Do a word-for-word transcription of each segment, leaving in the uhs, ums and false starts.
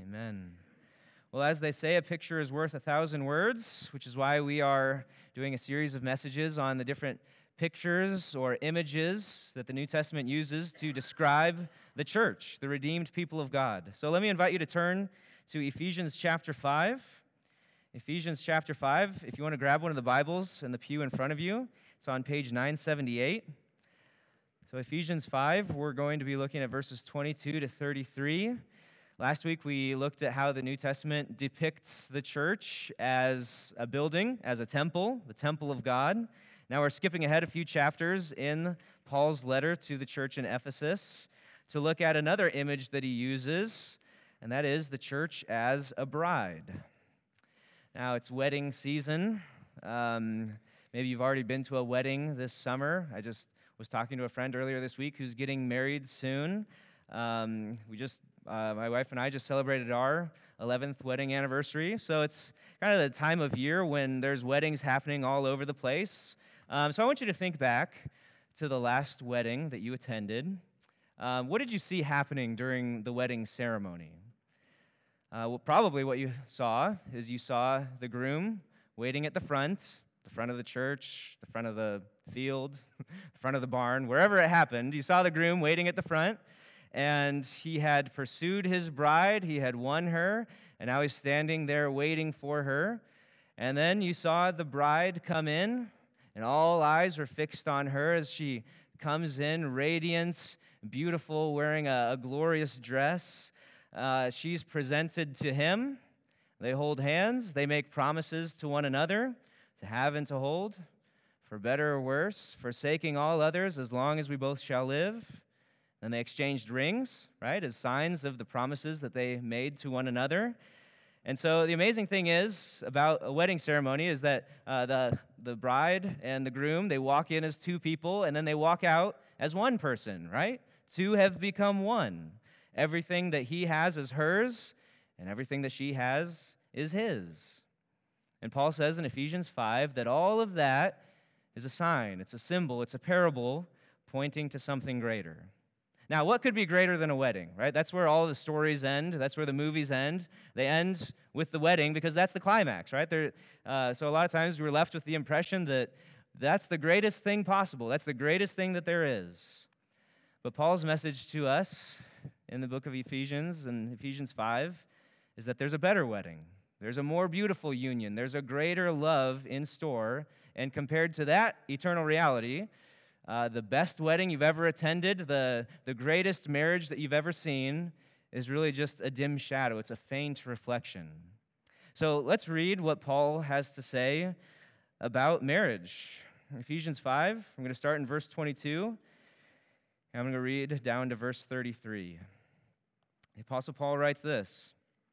Amen. Well, as they say, a picture is worth a thousand words, which is why we are doing a series of messages on the different pictures or images that the New Testament uses to describe the church, the redeemed people of God. So let me invite you to turn to Ephesians chapter five. Ephesians chapter five, if you want to grab one of the Bibles in the pew in front of you, it's on page nine seventy-eight. So Ephesians five, we're going to be looking at verses twenty-two to thirty-three. Last week we looked at how the New Testament depicts the church as a building, as a temple, the temple of God. Now we're skipping ahead a few chapters in Paul's letter to the church in Ephesus to look at another image that he uses, and that is the church as a bride. Now it's wedding season. Um, maybe you've already been to a wedding this summer. I just was talking to a friend earlier this week who's getting married soon. Um, we just Uh, my wife and I just celebrated our eleventh wedding anniversary, so it's kind of the time of year when there's weddings happening all over the place. Um, so I want you to think back to the last wedding that you attended. Um, what did you see happening during the wedding ceremony? Uh, well, probably what you saw is you saw the groom waiting at the front, the front of the church, the front of the field, the front of the barn, wherever it happened. You saw the groom waiting at the front. And he had pursued his bride, he had won her, and now he's standing there waiting for her. And then you saw the bride come in, and all eyes were fixed on her as she comes in, radiant, beautiful, wearing a, a glorious dress. Uh, she's presented to him. They hold hands, they make promises to one another, to have and to hold, for better or worse, forsaking all others as long as we both shall live. Then they exchanged rings, right, as signs of the promises that they made to one another. And so the amazing thing is about a wedding ceremony is that uh, the, the bride and the groom, they walk in as two people, and then they walk out as one person, right? Two have become one. Everything that he has is hers, and everything that she has is his. And Paul says in Ephesians five that all of that is a sign, it's a symbol, it's a parable pointing to something greater. Now, what could be greater than a wedding, right? That's where all the stories end. That's where the movies end. They end with the wedding because that's the climax, right? Uh, so a lot of times we're left with the impression that that's the greatest thing possible. That's the greatest thing that there is. But Paul's message to us in the book of Ephesians, in Ephesians five, is that there's a better wedding. There's a more beautiful union. There's a greater love in store. And compared to that eternal reality, Uh, the best wedding you've ever attended, the, the greatest marriage that you've ever seen, is really just a dim shadow. It's a faint reflection. So let's read what Paul has to say about marriage. Ephesians five, I'm going to start in verse twenty-two, and I'm going to read down to verse thirty-three. The Apostle Paul writes this: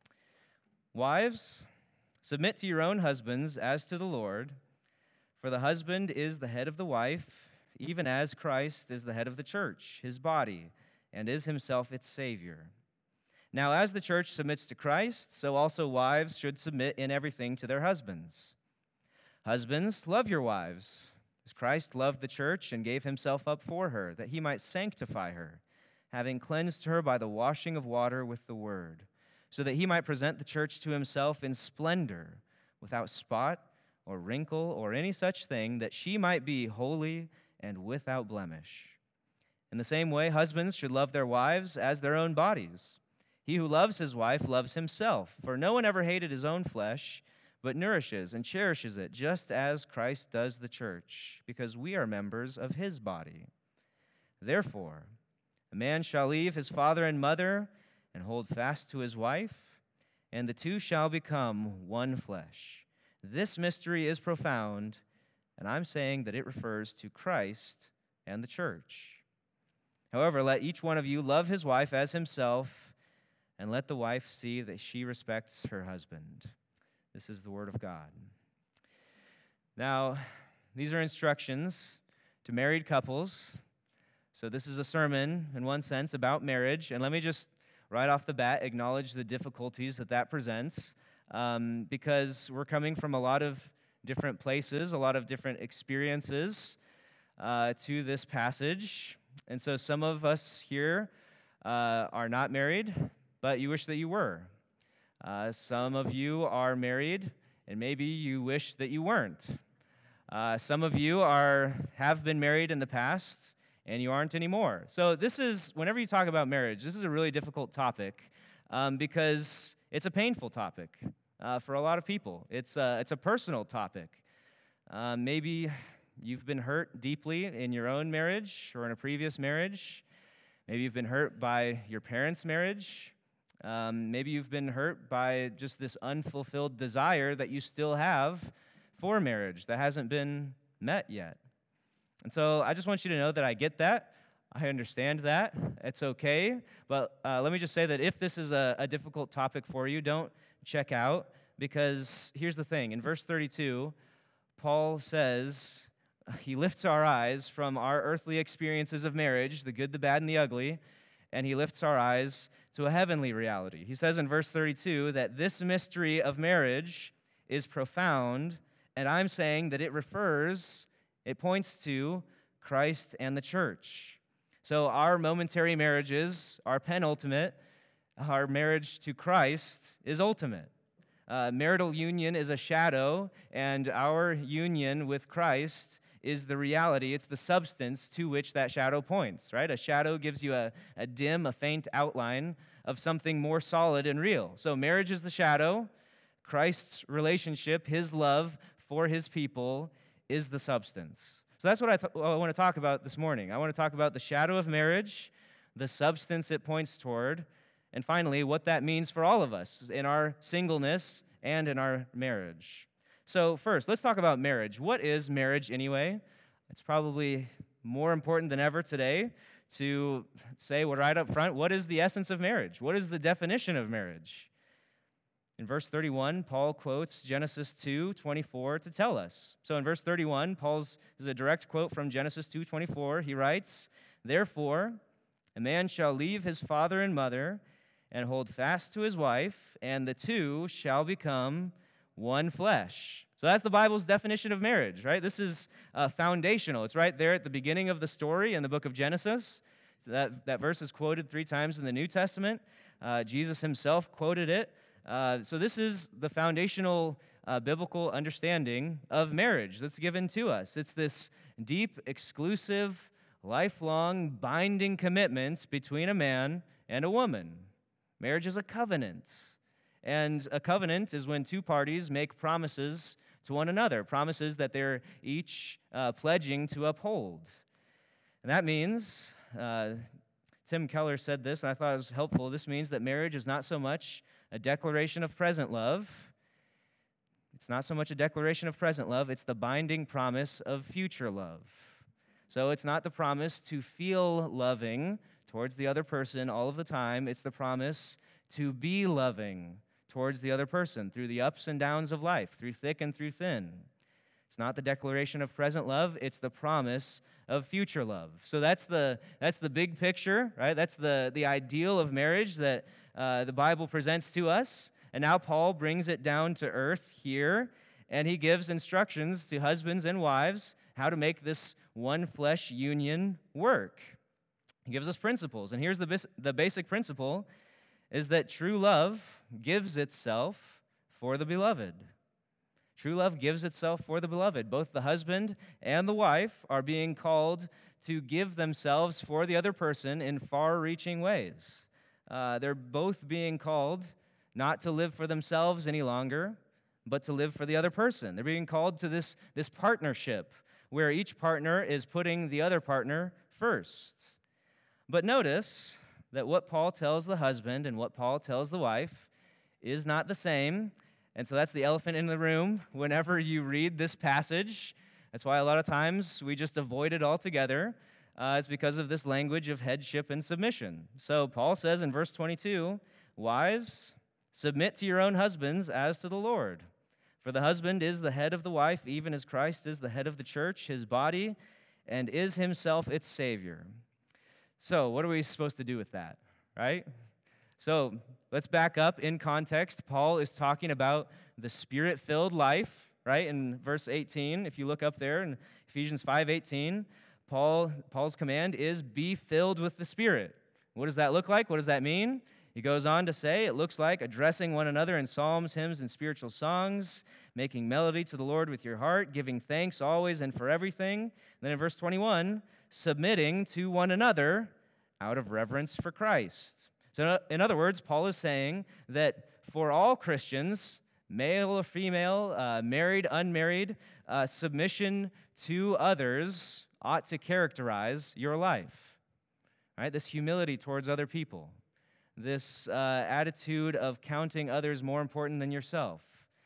"Wives, submit to your own husbands as to the Lord, for the husband is the head of the wife, even as Christ is the head of the church, his body, and is himself its Savior. Now, as the church submits to Christ, so also wives should submit in everything to their husbands. Husbands, love your wives, as Christ loved the church and gave himself up for her, that he might sanctify her, having cleansed her by the washing of water with the word, so that he might present the church to himself in splendor, without spot or wrinkle or any such thing, that she might be holy and without blemish. In the same way, husbands should love their wives as their own bodies. He who loves his wife loves himself, for no one ever hated his own flesh, but nourishes and cherishes it, just as Christ does the church, because we are members of his body. Therefore, a man shall leave his father and mother and hold fast to his wife, and the two shall become one flesh. This mystery is profound, and I'm saying that it refers to Christ and the church. However, let each one of you love his wife as himself, and let the wife see that she respects her husband." This is the word of God. Now, these are instructions to married couples. So this is a sermon, in one sense, about marriage. And let me just, right off the bat, acknowledge the difficulties that that presents, um, because we're coming from a lot of different places, a lot of different experiences uh, to this passage. And so some of us here uh, are not married, but you wish that you were. Uh, some of you are married, and maybe you wish that you weren't. Uh, some of you are have been married in the past, and you aren't anymore. So this is, whenever you talk about marriage, this is a really difficult topic um, because it's a painful topic uh, for a lot of people. It's a, it's a personal topic. Uh, maybe you've been hurt deeply in your own marriage or in a previous marriage. Maybe you've been hurt by your parents' marriage. Um, maybe you've been hurt by just this unfulfilled desire that you still have for marriage that hasn't been met yet. And so I just want you to know that I get that. I understand that. It's okay. But uh, let me just say that if this is a, a difficult topic for you, don't check out, because here's the thing. In verse thirty-two, Paul says he lifts our eyes from our earthly experiences of marriage, the good, the bad, and the ugly, and he lifts our eyes to a heavenly reality. He says in verse thirty-two that this mystery of marriage is profound, and I'm saying that it refers, it points to Christ and the church. So our momentary marriages are penultimate. Our marriage to Christ is ultimate. Uh, marital union is a shadow, and our union with Christ is the reality. It's the substance to which that shadow points, right? A shadow gives you a, a dim, a faint outline of something more solid and real. So marriage is the shadow. Christ's relationship, his love for his people, is the substance. So that's what I, t- I want to talk about this morning. I want to talk about the shadow of marriage, the substance it points toward, and finally, what that means for all of us in our singleness and in our marriage. So first, let's talk about marriage. What is marriage anyway? It's probably more important than ever today to say right up front, what is the essence of marriage? What is the definition of marriage? In verse thirty-one, Paul quotes Genesis two twenty-four to tell us. So in verse thirty-one, Paul's this is a direct quote from Genesis two twenty-four. He writes, "Therefore, a man shall leave his father and mother and hold fast to his wife, and the two shall become one flesh." So that's the Bible's definition of marriage, right? This is uh, foundational. It's right there at the beginning of the story in the book of Genesis. So that, that verse is quoted three times in the New Testament. Uh, Jesus himself quoted it. Uh, so this is the foundational uh, biblical understanding of marriage that's given to us. It's this deep, exclusive, lifelong, binding commitment between a man and a woman. Marriage is a covenant. And a covenant is when two parties make promises to one another, promises that they're each uh, pledging to uphold. And that means, uh, Tim Keller said this, and I thought it was helpful. This means that marriage is not so much a declaration of present love. It's not so much a declaration of present love, it's the binding promise of future love. So it's not the promise to feel loving towards the other person all of the time. It's the promise to be loving towards the other person through the ups and downs of life, through thick and through thin. It's not the declaration of present love, it's the promise of future love. So that's the that's the big picture, right? That's the, the ideal of marriage that uh, the Bible presents to us. And now Paul brings it down to earth here, and he gives instructions to husbands and wives how to make this one flesh union work. He gives us principles, and here's the bis- the basic principle, is that true love gives itself for the beloved. True love gives itself for the beloved. Both the husband and the wife are being called to give themselves for the other person in far-reaching ways. Uh, they're both being called not to live for themselves any longer, but to live for the other person. They're being called to this, this partnership where each partner is putting the other partner first. But notice that what Paul tells the husband and what Paul tells the wife is not the same. And so that's the elephant in the room whenever you read this passage. That's why a lot of times we just avoid it altogether. Uh, it's because of this language of headship and submission. So Paul says in verse twenty-two, "Wives, submit to your own husbands as to the Lord. For the husband is the head of the wife, even as Christ is the head of the church, his body, and is himself its Savior." So what are we supposed to do with that, right? So let's back up in context. Paul is talking about the Spirit-filled life, right? In verse eighteen, if you look up there in Ephesians five eighteen, Paul, Paul's command is be filled with the Spirit. What does that look like? What does that mean? He goes on to say, it looks like addressing one another in psalms, hymns, and spiritual songs, making melody to the Lord with your heart, giving thanks always and for everything. And then in verse twenty-one, submitting to one another out of reverence for Christ. So in other words, Paul is saying that for all Christians, male or female, uh, married, unmarried, uh, submission to others ought to characterize your life. Right? This humility towards other people. This uh, attitude of counting others more important than yourself,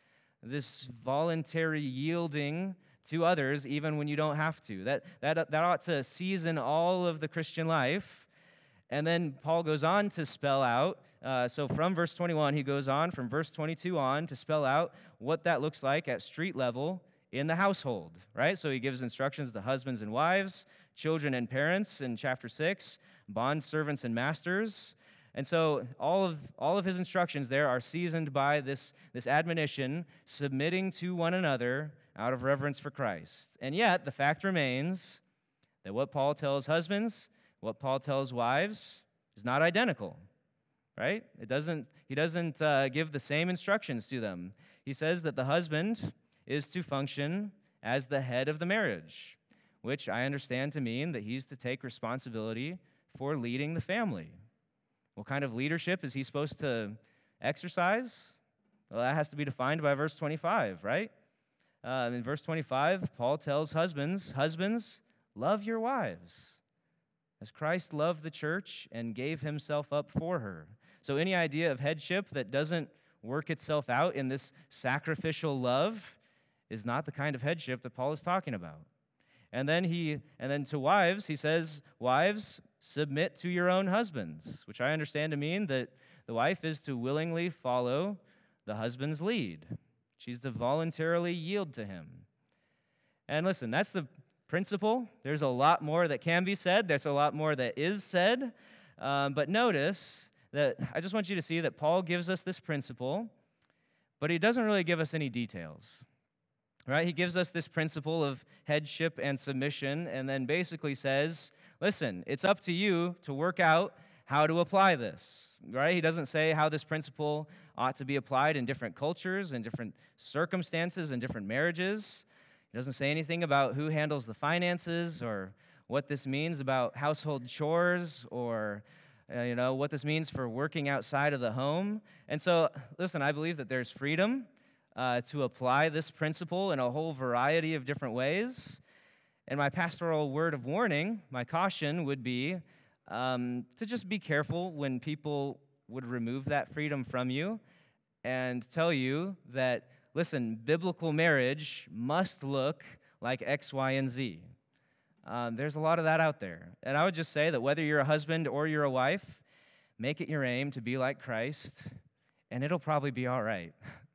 this voluntary yielding to others even when you don't have to. That, that, that ought to season all of the Christian life. And then Paul goes on to spell out, uh, so from verse twenty-one, he goes on from verse twenty-two on to spell out what that looks like at street level in the household, right? So he gives instructions to husbands and wives, children and parents in chapter six, bond servants and masters. And so all of all of his instructions there are seasoned by this, this admonition, submitting to one another out of reverence for Christ. And yet, the fact remains that what Paul tells husbands, what Paul tells wives, is not identical, right? It doesn't. He doesn't uh, give the same instructions to them. He says that the husband is to function as the head of the marriage, which I understand to mean that he's to take responsibility for leading the family. What kind of leadership is he supposed to exercise? Well, that has to be defined by verse twenty-five, right? Uh, in verse twenty-five, Paul tells husbands, husbands, love your wives, as Christ loved the church and gave himself up for her. So any idea of headship that doesn't work itself out in this sacrificial love is not the kind of headship that Paul is talking about. And then he, and then to wives, he says, wives, submit to your own husbands, which I understand to mean that the wife is to willingly follow the husband's lead. She's to voluntarily yield to him. And listen, that's the principle. There's a lot more that can be said. There's a lot more that is said. Um, but notice that I just want you to see that Paul gives us this principle, but he doesn't really give us any details. Right? He gives us this principle of headship and submission, and then basically says, listen, it's up to you to work out how to apply this. Right? He doesn't say how this principle ought to be applied in different cultures and different circumstances and different marriages. He doesn't say anything about who handles the finances or what this means about household chores or uh, you know, what this means for working outside of the home. And so, listen, I believe that there's freedom Uh, to apply this principle in a whole variety of different ways. And my pastoral word of warning, my caution would be um, to just be careful when people would remove that freedom from you and tell you that, listen, biblical marriage must look like X, Y, and Z. Um, there's a lot of that out there. And I would just say that whether you're a husband or you're a wife, make it your aim to be like Christ, and it'll probably be all right.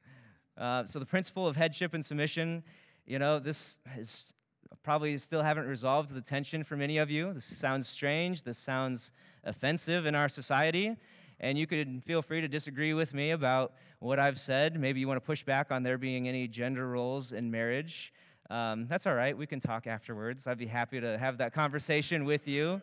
Uh, so the principle of headship and submission, you know, this is probably still haven't resolved the tension for many of you. This sounds strange. This sounds offensive in our society. And you could feel free to disagree with me about what I've said. Maybe you want to push back on there being any gender roles in marriage. Um, that's all right. We can talk afterwards. I'd be happy to have that conversation with you.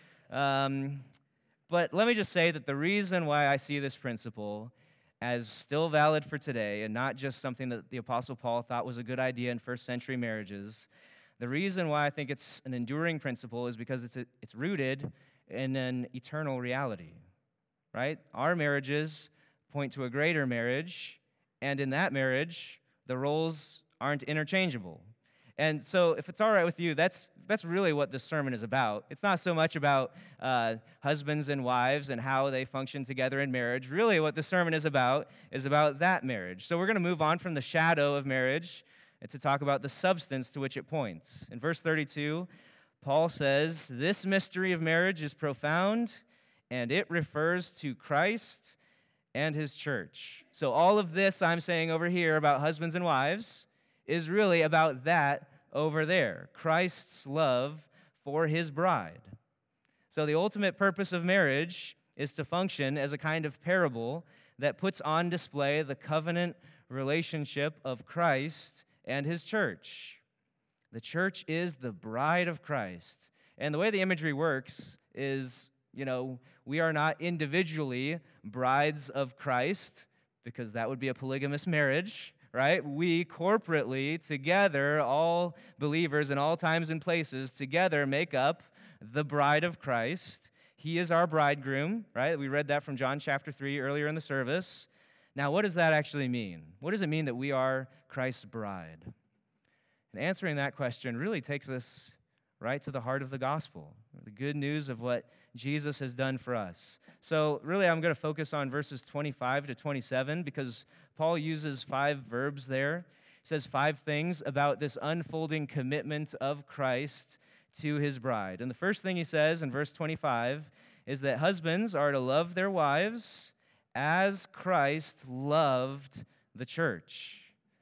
Um, but let me just say that the reason why I see this principle as still valid for today and not just something that the Apostle Paul thought was a good idea in first century marriages, the reason why I think it's an enduring principle is because it's a, it's rooted in an eternal reality, right? Our marriages point to a greater marriage, and in that marriage, the roles aren't interchangeable. And so if it's all right with you, that's that's really what this sermon is about. It's not so much about uh, husbands and wives and how they function together in marriage. Really what the sermon is about is about that marriage. So we're going to move on from the shadow of marriage and to talk about the substance to which it points. In verse thirty-two, Paul says, "This mystery of marriage is profound, and it refers to Christ and his church." So all of this I'm saying over here about husbands and wives is really about that over there, Christ's love for his bride. So the ultimate purpose of marriage is to function as a kind of parable that puts on display the covenant relationship of Christ and his church. The church is the bride of Christ. And the way the imagery works is You know, we are not individually brides of Christ, because that would be a polygamous marriage, right? We corporately, together, all believers in all times and places, together make up the bride of Christ. He is our bridegroom, right? We read that from John chapter three earlier in the service. Now, what does that actually mean? What does it mean that we are Christ's bride? And answering that question really takes us right to the heart of the gospel, the good news of what Jesus has done for us. So really, I'm going to focus on verses twenty-five to twenty-seven because Paul uses five verbs there. He says five things about this unfolding commitment of Christ to his bride. And the first thing he says in verse twenty-five is that husbands are to love their wives as Christ loved the church.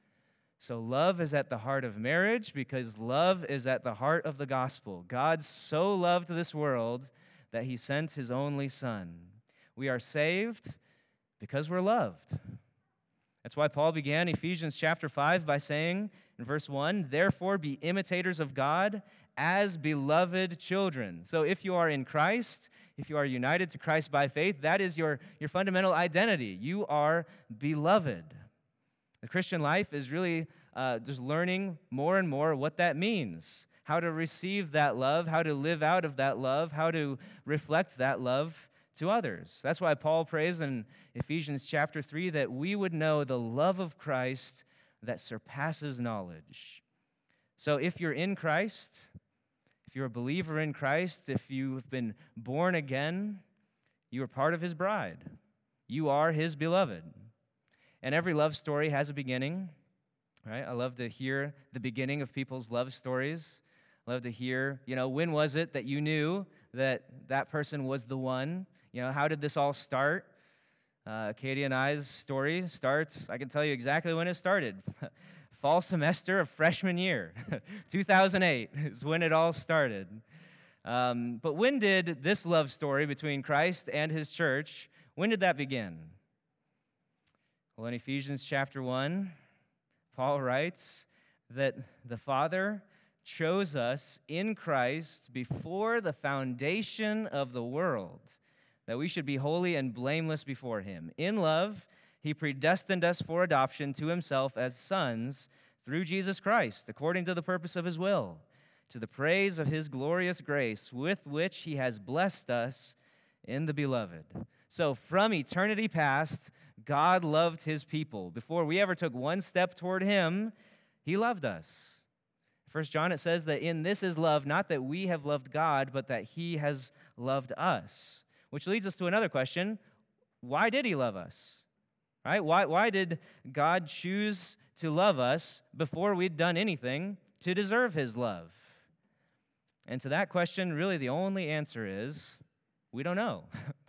So love is at the heart of marriage because love is at the heart of the gospel. God so loved this world that he sent his only son. We are saved because we're loved. That's why Paul began Ephesians chapter five by saying in verse one, therefore be imitators of God as beloved children. So if you are in Christ, if you are united to Christ by faith, that is your, your fundamental identity. You are beloved. The Christian life is really uh, just learning more and more what that means, how to receive that love, how to live out of that love, how to reflect that love to others. That's why Paul prays in Ephesians chapter three that we would know the love of Christ that surpasses knowledge. So if you're in Christ, if you're a believer in Christ, if you've been born again, you are part of his bride. You are his beloved. And every love story has a beginning, right? I love to hear the beginning of people's love stories. I love to hear, you know, when was it that you knew that that person was the one? You know, how did this all start? Uh, Katie and I's story starts, I can tell you exactly when it started. Fall semester of freshman year, two thousand eight is when it all started. Um, but when did this love story between Christ and his church, when did that begin? Well, in Ephesians chapter one, Paul writes that the Father chose us in Christ before the foundation of the world, that we should be holy and blameless before him. In love, he predestined us for adoption to himself as sons through Jesus Christ, according to the purpose of his will, to the praise of his glorious grace, with which he has blessed us in the beloved. So from eternity past, God loved his people. Before we ever took one step toward him, he loved us. First John, it says that in this is love, not that we have loved God, but that he has loved us. Which leads us to another question. Why did he love us? Right? Why, why did God choose to love us before we'd done anything to deserve his love? And to that question, really the only answer is, we don't know.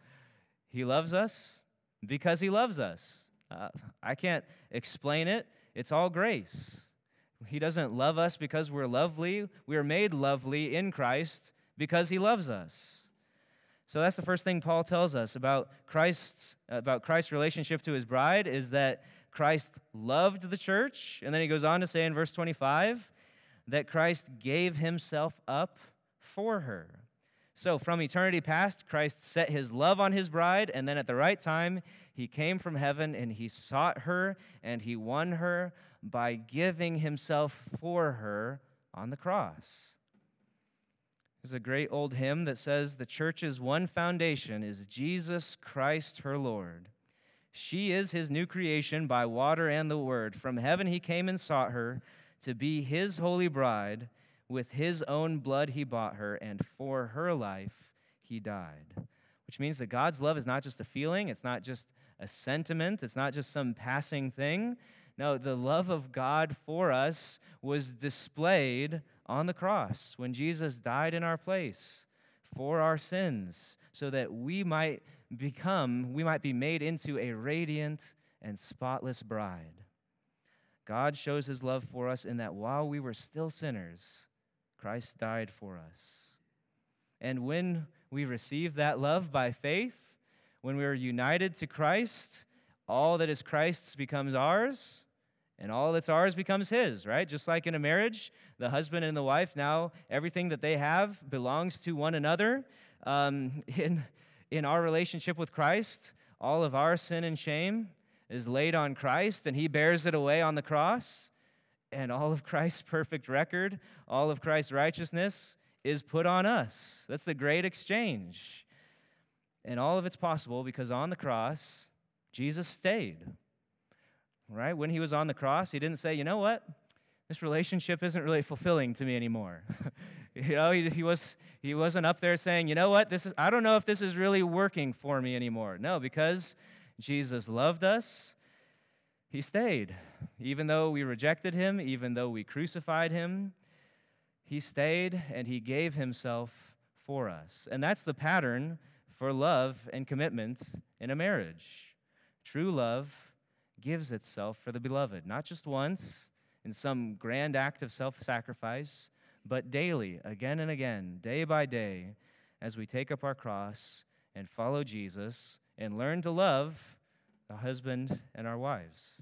He loves us because he loves us. Uh, I can't explain it. It's all grace. He doesn't love us because we're lovely. We are made lovely in Christ because he loves us. So that's the first thing Paul tells us about Christ's about Christ's relationship to his bride, is that Christ loved the church. And then he goes on to say in verse twenty-five that Christ gave himself up for her. So from eternity past, Christ set his love on his bride, and then at the right time, he came from heaven and he sought her and he won her by giving himself for her on the cross. There's a great old hymn that says, the church's one foundation is Jesus Christ her Lord. She is his new creation by water and the word. From heaven he came and sought her to be his holy bride. With his own blood he bought her, and for her life he died. Which means that God's love is not just a feeling, it's not just a sentiment, it's not just some passing thing. No, the love of God for us was displayed on the cross when Jesus died in our place for our sins, so that we might become, we might be made into a radiant and spotless bride. God shows his love for us in that while we were still sinners, Christ died for us. And when we receive that love by faith, when we are united to Christ, all that is Christ's becomes ours, and all that's ours becomes his, right? Just like in a marriage, the husband and the wife, now everything that they have belongs to one another. Um, in, in our relationship with Christ, all of our sin and shame is laid on Christ, and he bears it away on the cross. And all of Christ's perfect record, all of Christ's righteousness is put on us. That's the great exchange. And all of it's possible because on the cross, Jesus stayed. Right? When he was on the cross, he didn't say, you know what? This relationship isn't really fulfilling to me anymore. you know, he, he, was, he wasn't up there saying, you know what? This is, I don't know if this is really working for me anymore. No, because Jesus loved us, he stayed. Even though we rejected him, even though we crucified him, he stayed and he gave himself for us. And that's the pattern for love and commitment in a marriage. True love gives itself for the beloved, not just once in some grand act of self-sacrifice, but daily, again and again, day by day, as we take up our cross and follow Jesus and learn to love our husband and our wives.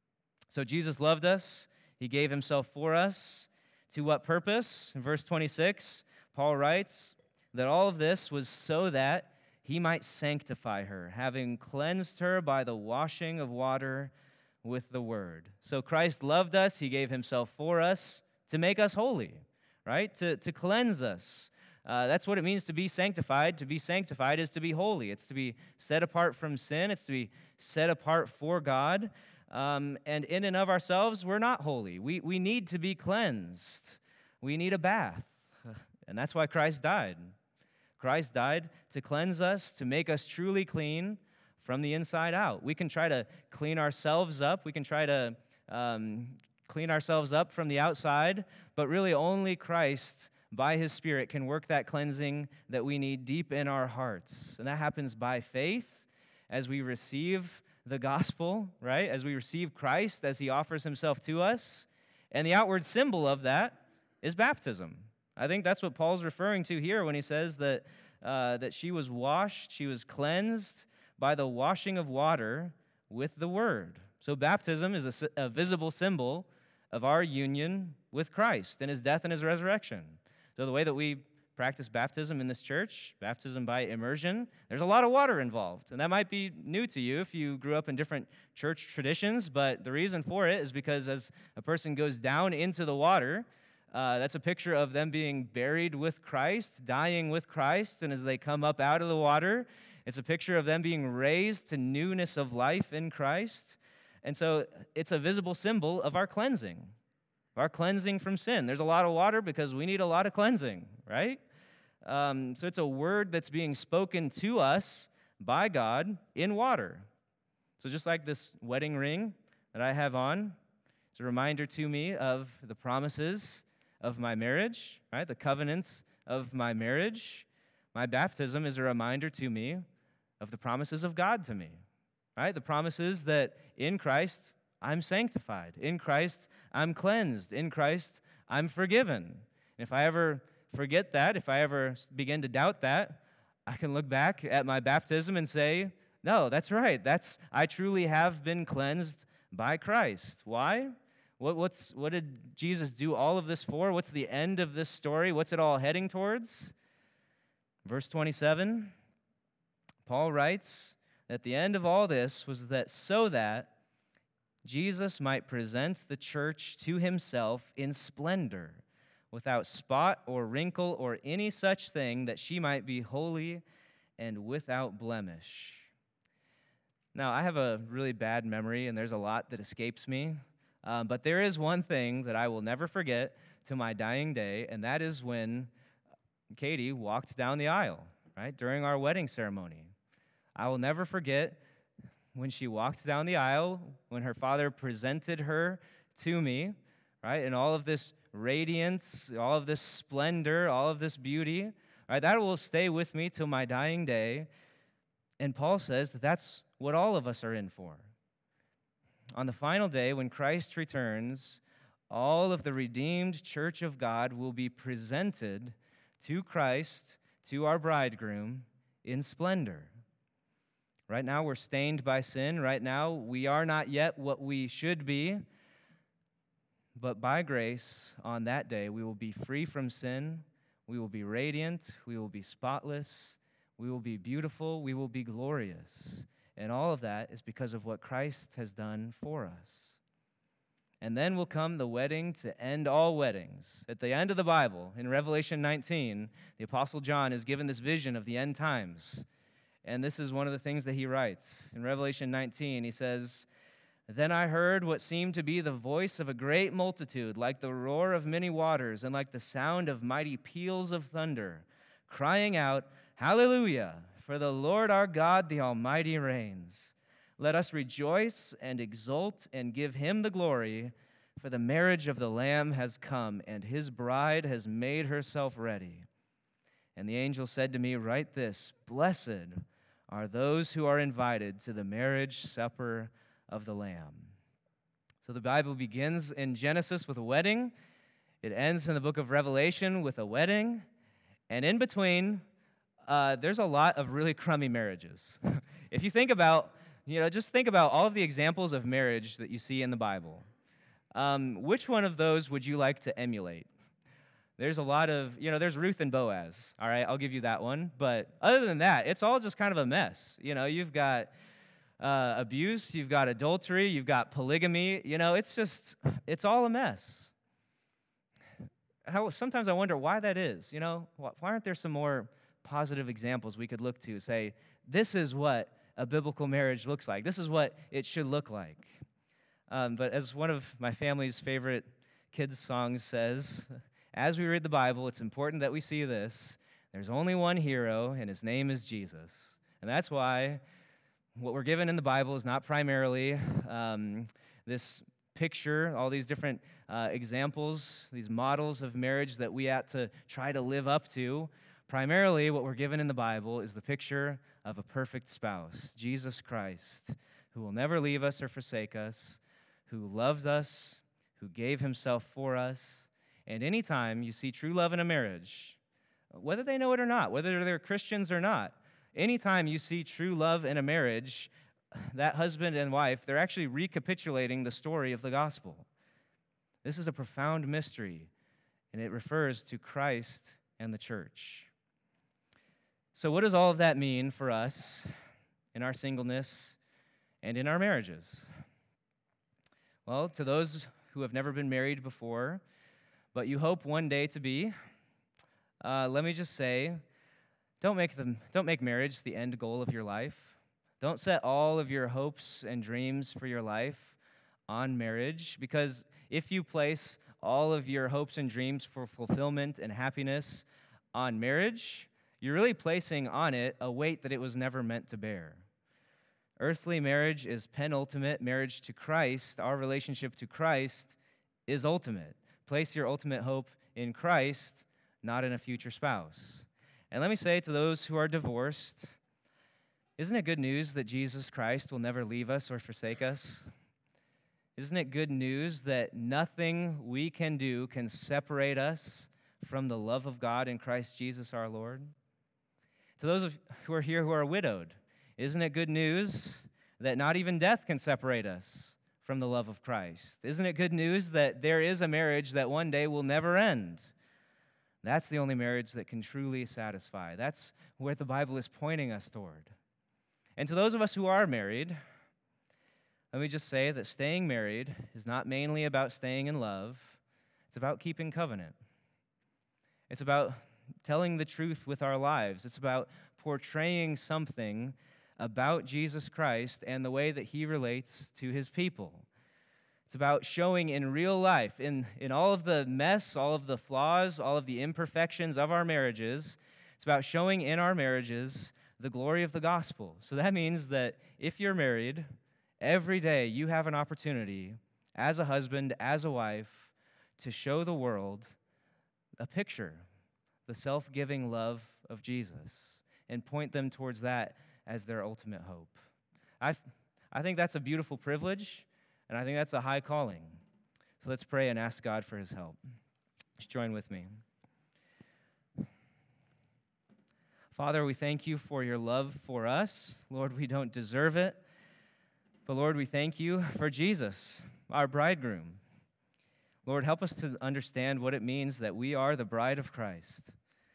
So Jesus loved us. He gave himself for us. To what purpose? In verse twenty-six, Paul writes that all of this was so that he might sanctify her, having cleansed her by the washing of water with the word. So Christ loved us. He gave himself for us to make us holy, right? To, to cleanse us. Uh, that's what it means to be sanctified. To be sanctified is to be holy. It's to be set apart from sin. It's to be set apart for God. Um, and in and of ourselves, we're not holy. We, we need to be cleansed. We need a bath. And that's why Christ died. Christ died to cleanse us, to make us truly clean from the inside out. We can try to clean ourselves up. We can try to um, clean ourselves up from the outside, but really only Christ, by his Spirit, can work that cleansing that we need deep in our hearts. And that happens by faith as we receive the gospel, right? As we receive Christ, as he offers himself to us. And the outward symbol of that is baptism. I think that's what Paul's referring to here when he says that, uh, that she was washed, she was cleansed by the washing of water with the word. So baptism is a, a visible symbol of our union with Christ and his death and his resurrection. So the way that we practice baptism in this church, baptism by immersion, there's a lot of water involved. And that might be new to you if you grew up in different church traditions, but the reason for it is because as a person goes down into the water, uh, that's a picture of them being buried with Christ, dying with Christ, and as they come up out of the water, it's a picture of them being raised to newness of life in Christ. And so it's a visible symbol of our cleansing, our cleansing from sin. There's a lot of water because we need a lot of cleansing, right? Um, so it's a word that's being spoken to us by God in water. So just like this wedding ring that I have on, it's a reminder to me of the promises of my marriage, right? The covenants of my marriage. My baptism is a reminder to me of the promises of God to me, right? The promises that in Christ I'm sanctified. In Christ I'm cleansed. In Christ I'm forgiven. And if I ever forget that, if I ever begin to doubt that, I can look back at my baptism and say, no, that's right. That's I truly have been cleansed by Christ. Why? What, what's, what did Jesus do all of this for? What's the end of this story? What's it all heading towards? Verse twenty-seven, Paul writes that the end of all this was that so that Jesus might present the church to himself in splendor, without spot or wrinkle or any such thing, that she might be holy and without blemish. Now, I have a really bad memory, and there's a lot that escapes me. Um, but there is one thing that I will never forget to my dying day, and that is when Katie walked down the aisle, right, during our wedding ceremony. I will never forget when she walked down the aisle, when her father presented her to me, right, and all of this radiance, all of this splendor, all of this beauty, right, that will stay with me till my dying day. And Paul says that that's what all of us are in for. On the final day, when Christ returns, all of the redeemed church of God will be presented to Christ, to our bridegroom, in splendor. Right now, we're stained by sin. Right now, we are not yet what we should be. But by grace, on that day, we will be free from sin. we will be radiant, we will be spotless, we will be beautiful, we will be glorious. And all of that is because of what Christ has done for us. And then will come the wedding to end all weddings. At the end of the Bible, in Revelation nineteen, the Apostle John is given this vision of the end times. And this is one of the things that he writes. In Revelation nineteen, he says, "Then I heard what seemed to be the voice of a great multitude, like the roar of many waters, and like the sound of mighty peals of thunder, crying out, 'Hallelujah, for the Lord our God, the Almighty reigns. Let us rejoice and exult and give him the glory, for the marriage of the Lamb has come, and his bride has made herself ready.' And the angel said to me, 'Write this, blessed are those who are invited to the marriage supper of the Lamb.'" So the Bible begins in Genesis with a wedding. It ends in the book of Revelation with a wedding. And in between, uh, there's a lot of really crummy marriages. If you think about You know, just think about all of the examples of marriage that you see in the Bible. Um, which one of those would you like to emulate? There's a lot of, you know, there's Ruth and Boaz, all right? I'll give you that one. But other than that, it's all just kind of a mess. You know, you've got uh, abuse, you've got adultery, you've got polygamy. You know, it's just, it's all a mess. How, sometimes I wonder why that is. You know, why aren't there some more positive examples we could look to, say, this is what a biblical marriage looks like. This is what it should look like. Um, but as one of my family's favorite kids' songs says, as we read the Bible, it's important that we see this. There's only one hero, and his name is Jesus. And that's why what we're given in the Bible is not primarily um, this picture, all these different uh, examples, these models of marriage that we have to try to live up to. Primarily, what we're given in the Bible is the picture of a perfect spouse, Jesus Christ, who will never leave us or forsake us, who loves us, who gave himself for us. And anytime you see true love in a marriage, whether they know it or not, whether they're Christians or not, anytime you see true love in a marriage, that husband and wife, they're actually recapitulating the story of the gospel. This is a profound mystery, and it refers to Christ and the church. So what does all of that mean for us in our singleness and in our marriages? Well, to those who have never been married before, but you hope one day to be, uh, let me just say, don't make them, don't make marriage the end goal of your life. Don't set all of your hopes and dreams for your life on marriage, because if you place all of your hopes and dreams for fulfillment and happiness on marriage, you're really placing on it a weight that it was never meant to bear. Earthly marriage is penultimate. Marriage to Christ, our relationship to Christ, is ultimate. Place your ultimate hope in Christ, not in a future spouse. And let me say to those who are divorced, isn't it good news that Jesus Christ will never leave us or forsake us? Isn't it good news that nothing we can do can separate us from the love of God in Christ Jesus our Lord? To those of, who are here who are widowed, isn't it good news that not even death can separate us from the love of Christ? Isn't it good news that there is a marriage that one day will never end? That's the only marriage that can truly satisfy. That's where the Bible is pointing us toward. And to those of us who are married, let me just say that staying married is not mainly about staying in love. It's about keeping covenant. It's about telling the truth with our lives. It's about portraying something about Jesus Christ and the way that he relates to his people. It's about showing in real life, in, in all of the mess, all of the flaws, all of the imperfections of our marriages, it's about showing in our marriages the glory of the gospel. So that means that if you're married, every day you have an opportunity as a husband, as a wife, to show the world a picture, the self-giving love of Jesus, and point them towards that as their ultimate hope. I, I think that's a beautiful privilege, and I think that's a high calling. So let's pray and ask God for his help. Just join with me. Father, we thank you for your love for us. Lord, we don't deserve it, but Lord, we thank you for Jesus, our bridegroom. Lord, help us to understand what it means that we are the bride of Christ.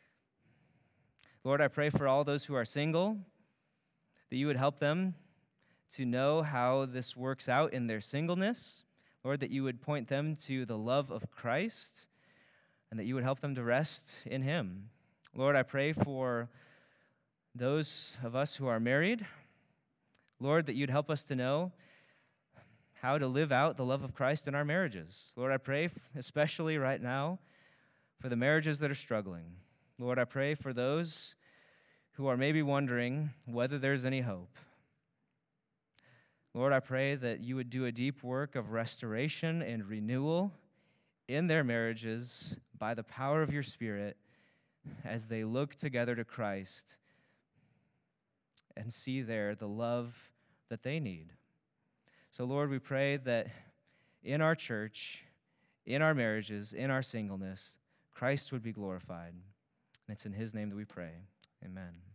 Lord, I pray for all those who are single, that you would help them to know how this works out in their singleness. Lord, that you would point them to the love of Christ, and that you would help them to rest in him. Lord, I pray for those of us who are married. Lord, that you'd help us to know how to live out the love of Christ in our marriages. Lord, I pray especially right now for the marriages that are struggling. Lord, I pray for those who are maybe wondering whether there's any hope. Lord, I pray that you would do a deep work of restoration and renewal in their marriages by the power of your Spirit as they look together to Christ and see there the love that they need. So, Lord, we pray that in our church, in our marriages, in our singleness, Christ would be glorified. And it's in his name that we pray. Amen.